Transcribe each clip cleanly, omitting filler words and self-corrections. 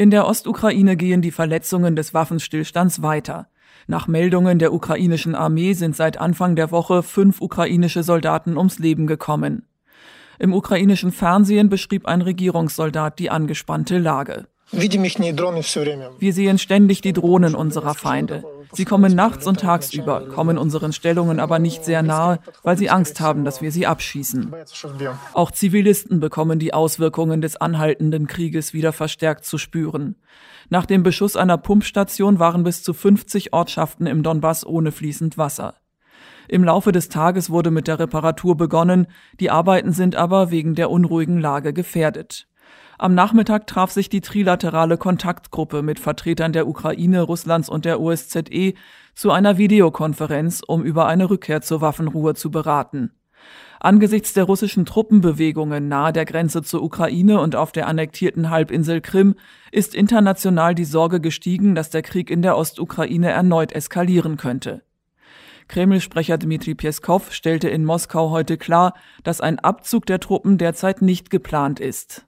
In der Ostukraine gehen die Verletzungen des Waffenstillstands weiter. Nach Meldungen der ukrainischen Armee sind seit Anfang der Woche 5 ukrainische Soldaten ums Leben gekommen. Im ukrainischen Fernsehen beschrieb ein Regierungssoldat die angespannte Lage. Wir sehen ständig die Drohnen unserer Feinde. Sie kommen nachts und tagsüber, kommen unseren Stellungen aber nicht sehr nahe, weil sie Angst haben, dass wir sie abschießen. Auch Zivilisten bekommen die Auswirkungen des anhaltenden Krieges wieder verstärkt zu spüren. Nach dem Beschuss einer Pumpstation waren bis zu 50 Ortschaften im Donbass ohne fließend Wasser. Im Laufe des Tages wurde mit der Reparatur begonnen, die Arbeiten sind aber wegen der unruhigen Lage gefährdet. Am Nachmittag traf sich die trilaterale Kontaktgruppe mit Vertretern der Ukraine, Russlands und der OSZE zu einer Videokonferenz, um über eine Rückkehr zur Waffenruhe zu beraten. Angesichts der russischen Truppenbewegungen nahe der Grenze zur Ukraine und auf der annektierten Halbinsel Krim ist international die Sorge gestiegen, dass der Krieg in der Ostukraine erneut eskalieren könnte. Kreml-Sprecher Dmitri Peskow stellte in Moskau heute klar, dass ein Abzug der Truppen derzeit nicht geplant ist.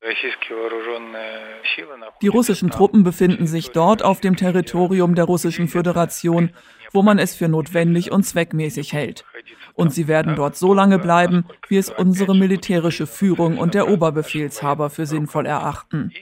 Die russischen Truppen befinden sich dort auf dem Territorium der Russischen Föderation, wo man es für notwendig und zweckmäßig hält. Und sie werden dort so lange bleiben, wie es unsere militärische Führung und der Oberbefehlshaber für sinnvoll erachten.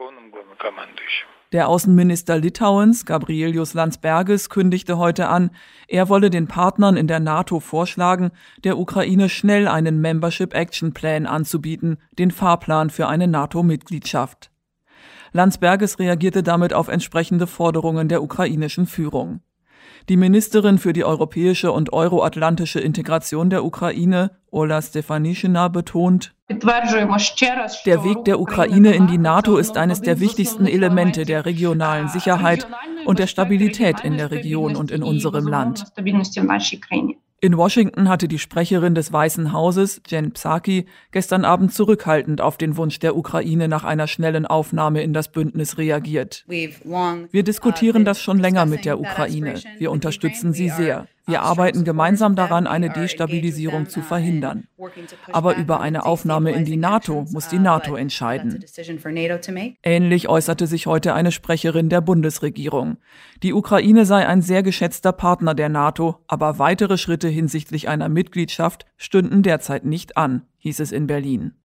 Der Außenminister Litauens, Gabrielius Landsbergis, kündigte heute an, er wolle den Partnern in der NATO vorschlagen, der Ukraine schnell einen Membership Action Plan anzubieten, den Fahrplan für eine NATO-Mitgliedschaft. Landsbergis reagierte damit auf entsprechende Forderungen der ukrainischen Führung. Die Ministerin für die europäische und euroatlantische Integration der Ukraine, Ola Stefanyshina, betont: Der Weg der Ukraine in die NATO ist eines der wichtigsten Elemente der regionalen Sicherheit und der Stabilität in der Region und in unserem Land. In Washington hatte die Sprecherin des Weißen Hauses, Jen Psaki, gestern Abend zurückhaltend auf den Wunsch der Ukraine nach einer schnellen Aufnahme in das Bündnis reagiert. Wir diskutieren das schon länger mit der Ukraine. Wir unterstützen sie sehr. Wir arbeiten gemeinsam daran, eine Destabilisierung zu verhindern. Aber über eine Aufnahme in die NATO muss die NATO entscheiden. Ähnlich äußerte sich heute eine Sprecherin der Bundesregierung. Die Ukraine sei ein sehr geschätzter Partner der NATO, aber weitere Schritte hinsichtlich einer Mitgliedschaft stünden derzeit nicht an, hieß es in Berlin.